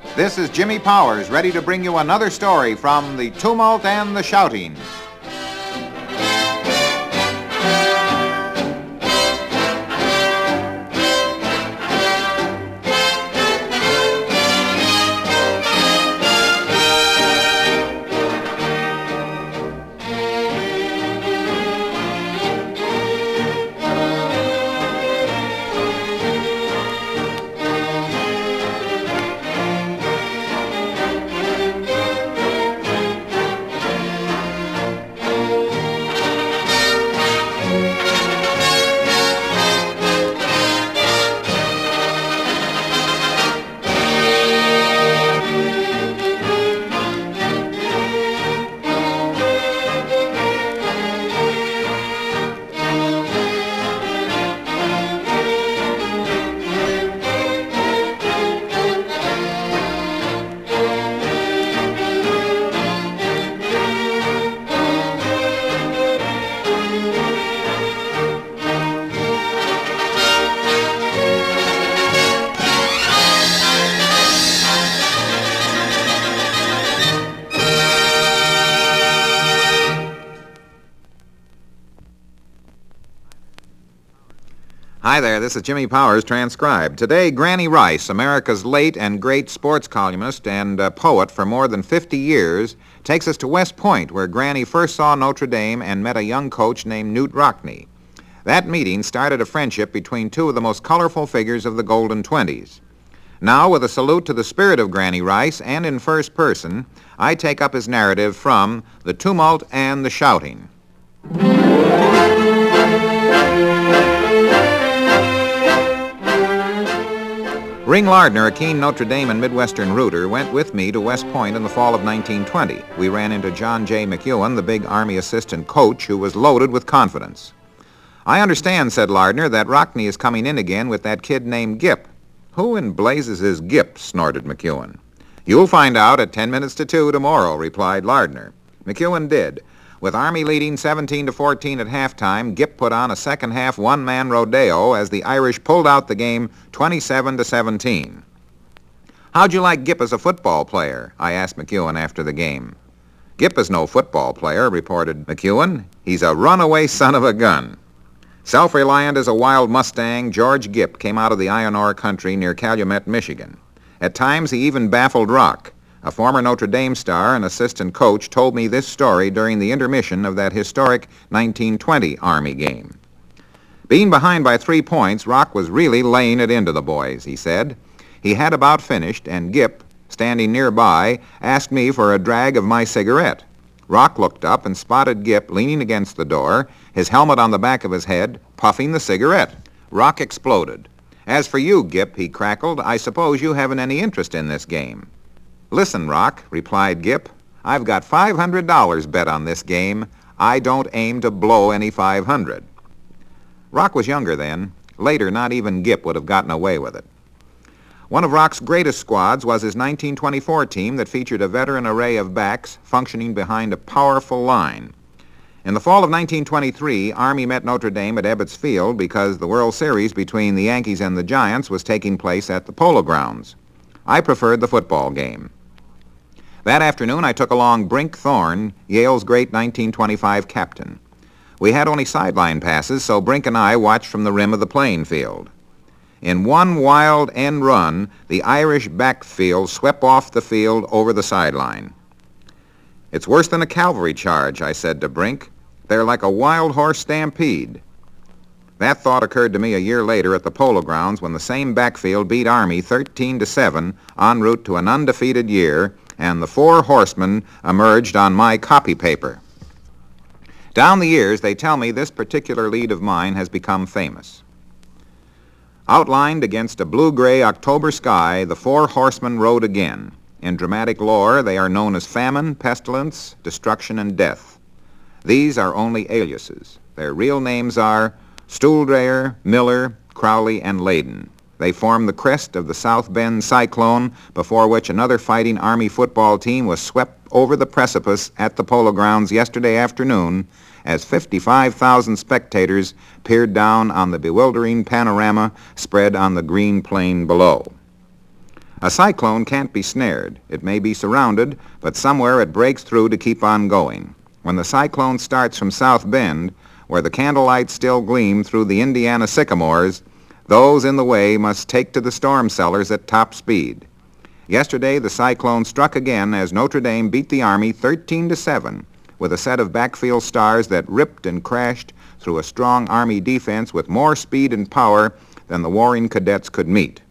This is Jimmy Powers, ready to bring you another story from The Tumult and the Shouting. Hi there, this is Jimmy Powers, transcribed. Today, Granny Rice, America's late and great sports columnist and poet for more than 50 years, takes us to West Point, where Granny first saw Notre Dame and met a young coach named Knute Rockne. That meeting started a friendship between two of the most colorful figures of the Golden Twenties. Now, with a salute to the spirit of Granny Rice and in first person, I take up his narrative from The Tumult and the Shouting. Ring Lardner, a keen Notre Dame and Midwestern rooter, went with me to West Point in the fall of 1920. We ran into John J. McEwen, the big Army assistant coach, who was loaded with confidence. "I understand," said Lardner, "that Rockne is coming in again with that kid named Gipp." "Who in blazes is Gipp?" snorted McEwen. "You'll find out at 10 minutes to 2 tomorrow," replied Lardner. McEwen did. With Army leading 17-14 at halftime, Gipp put on a second-half one-man rodeo as the Irish pulled out the game 27-17. "How'd you like Gipp as a football player?" I asked McEwen after the game. "Gipp is no football player," reported McEwen. "He's a runaway son of a gun." Self-reliant as a wild Mustang, George Gipp came out of the iron ore country near Calumet, Michigan. At times, he even baffled Rock. A former Notre Dame star and assistant coach told me this story during the intermission of that historic 1920 Army game. "Being behind by 3 points, Rock was really laying it into the boys," he said. "He had about finished, and Gipp, standing nearby, asked me for a drag of my cigarette. Rock looked up and spotted Gipp leaning against the door, his helmet on the back of his head, puffing the cigarette. Rock exploded. 'As for you, Gipp,' he crackled, 'I suppose you haven't any interest in this game.' 'Listen, Rock,' replied Gipp, 'I've got $500 bet on this game. I don't aim to blow any 500. Rock was younger then. Later, not even Gipp would have gotten away with it. One of Rock's greatest squads was his 1924 team that featured a veteran array of backs functioning behind a powerful line. In the fall of 1923, Army met Notre Dame at Ebbets Field because the World Series between the Yankees and the Giants was taking place at the Polo Grounds. I preferred the football game. That afternoon, I took along Brink Thorne, Yale's great 1925 captain. We had only sideline passes, so Brink and I watched from the rim of the playing field. In one wild end run, the Irish backfield swept off the field over the sideline. "It's worse than a cavalry charge," I said to Brink. "They're like a wild horse stampede." That thought occurred to me a year later at the Polo Grounds when the same backfield beat Army 13-7 en route to an undefeated year, and the 4 horsemen emerged on my copy paper. Down the years, they tell me this particular lead of mine has become famous. Outlined against a blue-gray October sky, the 4 horsemen rode again. In dramatic lore, they are known as famine, pestilence, destruction, and death. These are only aliases. Their real names are Stooldreyer, Miller, Crowley, and Layden. They form the crest of the South Bend Cyclone, before which another fighting Army football team was swept over the precipice at the Polo Grounds yesterday afternoon as 55,000 spectators peered down on the bewildering panorama spread on the green plain below. A cyclone can't be snared. It may be surrounded, but somewhere it breaks through to keep on going. When the cyclone starts from South Bend, where the candlelights still gleam through the Indiana sycamores, those in the way must take to the storm cellars at top speed. Yesterday, the cyclone struck again as Notre Dame beat the Army 13-7 with a set of backfield stars that ripped and crashed through a strong Army defense with more speed and power than the warring cadets could meet.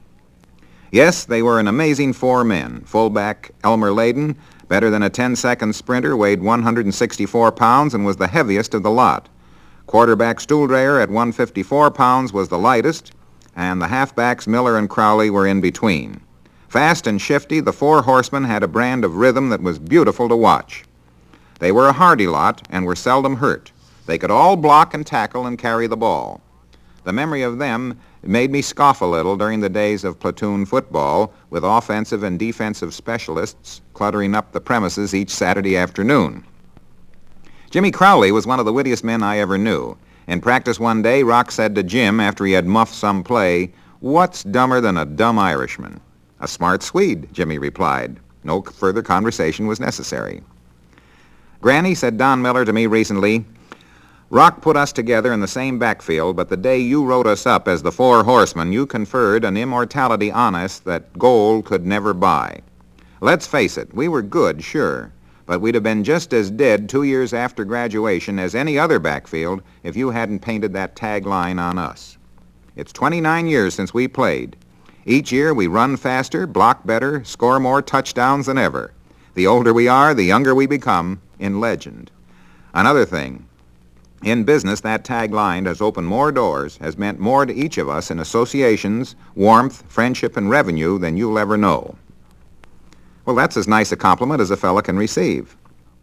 Yes, they were an amazing four men. Fullback Elmer Layden, better than a 10-second sprinter, weighed 164 pounds and was the heaviest of the lot. Quarterback Stuhldreher at 154 pounds was the lightest, and the halfbacks Miller and Crowley were in between. Fast and shifty, the four horsemen had a brand of rhythm that was beautiful to watch. They were a hardy lot and were seldom hurt. They could all block and tackle and carry the ball. The memory of them made me scoff a little during the days of platoon football, with offensive and defensive specialists cluttering up the premises each Saturday afternoon. Jimmy Crowley was one of the wittiest men I ever knew. In practice one day, Rock said to Jim after he had muffed some play, "What's dumber than a dumb Irishman?" "A smart Swede," Jimmy replied. No further conversation was necessary. "Granny," said Don Miller to me recently, "Rock put us together in the same backfield, but the day you wrote us up as the Four Horsemen, you conferred an immortality on us that gold could never buy. Let's face it, we were good, sure, but we'd have been just as dead 2 years after graduation as any other backfield if you hadn't painted that tagline on us. It's 29 years since we played. Each year we run faster, block better, score more touchdowns than ever. The older we are, the younger we become in legend. Another thing, in business, that tagline has opened more doors, has meant more to each of us in associations, warmth, friendship, and revenue than you'll ever know." Well, that's as nice a compliment as a fella can receive.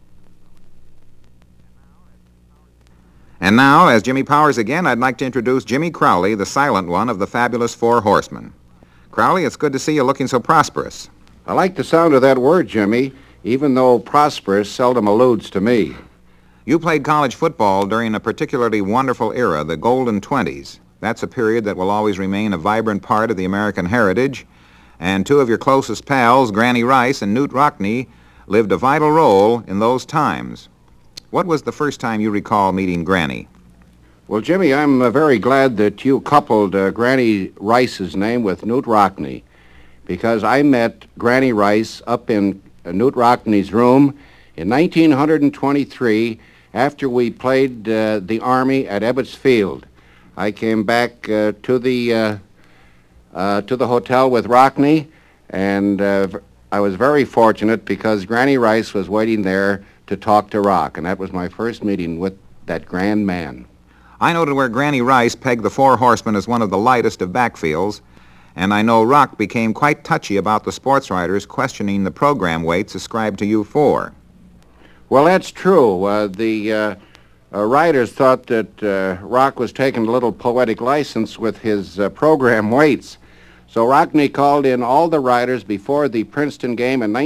And now, as Jimmy Powers again, I'd like to introduce Jimmy Crowley, the silent one of the fabulous Four Horsemen. Crowley, it's good to see you looking so prosperous. I like the sound of that word, Jimmy, even though prosperous seldom alludes to me. You played college football during a particularly wonderful era, the Golden 20s. That's a period that will always remain a vibrant part of the American heritage, and two of your closest pals, Granny Rice and Knute Rockne, lived a vital role in those times. What was the first time you recall meeting Granny? Well, Jimmy, I'm very glad that you coupled Granny Rice's name with Knute Rockne, because I met Granny Rice up in Knute Rockne's room in 1923 after we played the Army at Ebbets Field. I came back to the hotel with Rockne, and I was very fortunate because Granny Rice was waiting there to talk to Rock, and that was my first meeting with that grand man. I noted where Granny Rice pegged the Four Horsemen as one of the lightest of backfields, and I know Rock became quite touchy about the sports writers questioning the program weights ascribed to you four. Well, that's true. The writers thought that Rock was taking a little poetic license with his program weights. So Rockne called in all the writers before the Princeton game in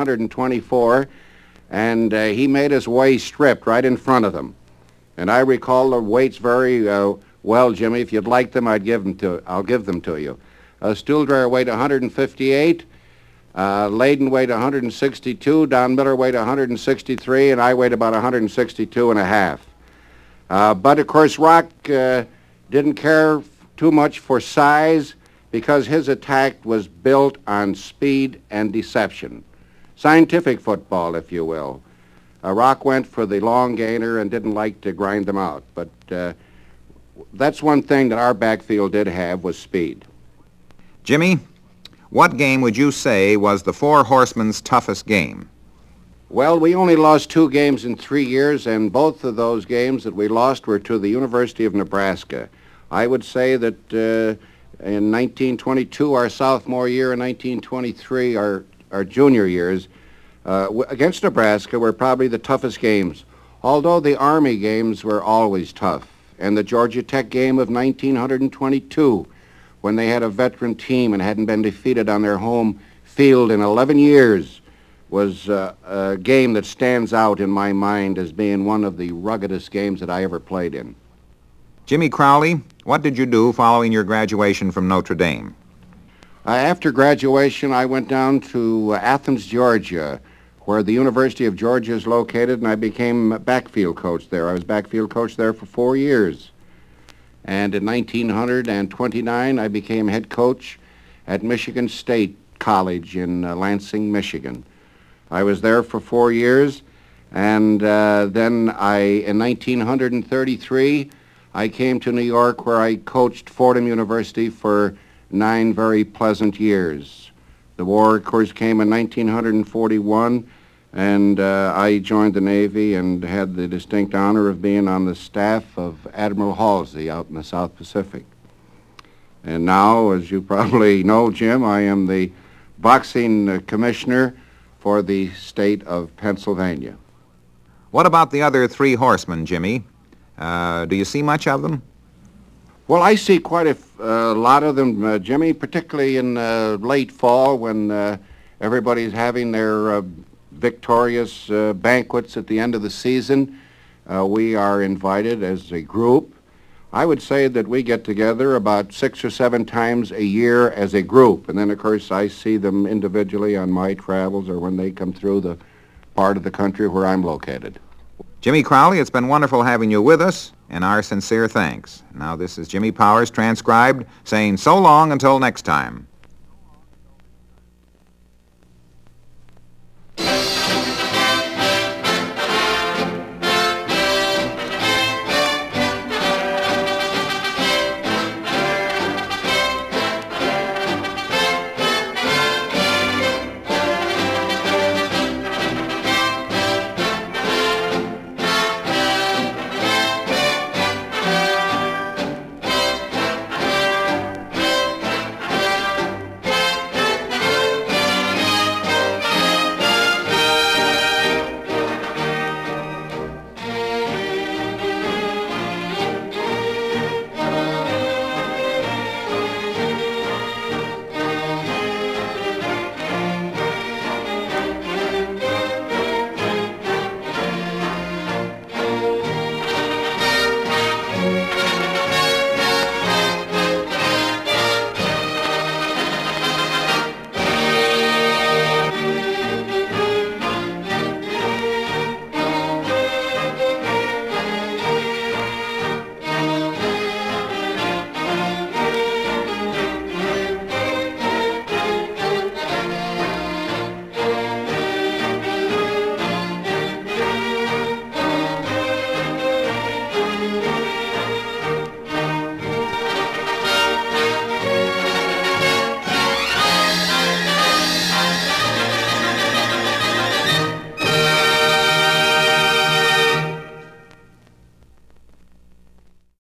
1924, and he made us weigh stripped right in front of them. And I recall the weights very well, Jimmy. If you'd like them, I'll give them to you. Stuhldreher weighed 158. Layden weighed 162. Don Miller weighed 163, and I weighed about 162 and a half. But of course, Rock didn't care too much for size because his attack was built on speed and deception. Scientific football, if you will. Rock went for the long gainer and didn't like to grind them out. But that's one thing that our backfield did have was speed. Jimmy, what game would you say was the Four Horsemen's toughest game? Well, we only lost 2 games in 3 years, and both of those games that we lost were to the University of Nebraska. I would say that in 1922, our sophomore year, and 1923, our junior years, against Nebraska were probably the toughest games, although the Army games were always tough. And the Georgia Tech game of 1922, when they had a veteran team and hadn't been defeated on their home field in 11 years, was a game that stands out in my mind as being one of the ruggedest games that I ever played in. Jimmy Crowley, what did you do following your graduation from Notre Dame? After graduation, I went down to Athens, Georgia, where the University of Georgia is located, and I became a backfield coach there. I was backfield coach there for 4 years. And in 1929, I became head coach at Michigan State College in Lansing, Michigan. I was there for 4 years, and then in 1933, I came to New York, where I coached Fordham University for 9 very pleasant years. The war, of course, came in 1941, and I joined the Navy and had the distinct honor of being on the staff of Admiral Halsey out in the South Pacific. And now, as you probably know, Jim, I am the boxing commissioner for the state of Pennsylvania. What about the other 3 horsemen, Jimmy? Do you see much of them? Well, I see quite a lot of them, Jimmy, particularly in late fall when everybody's having their victorious banquets at the end of the season. We are invited as a group. I would say that we get together about 6 or 7 times a year as a group, and then, of course, I see them individually on my travels or when they come through the part of the country where I'm located. Jimmy Crowley, it's been wonderful having you with us, and our sincere thanks. Now, this is Jimmy Powers, transcribed, saying so long until next time.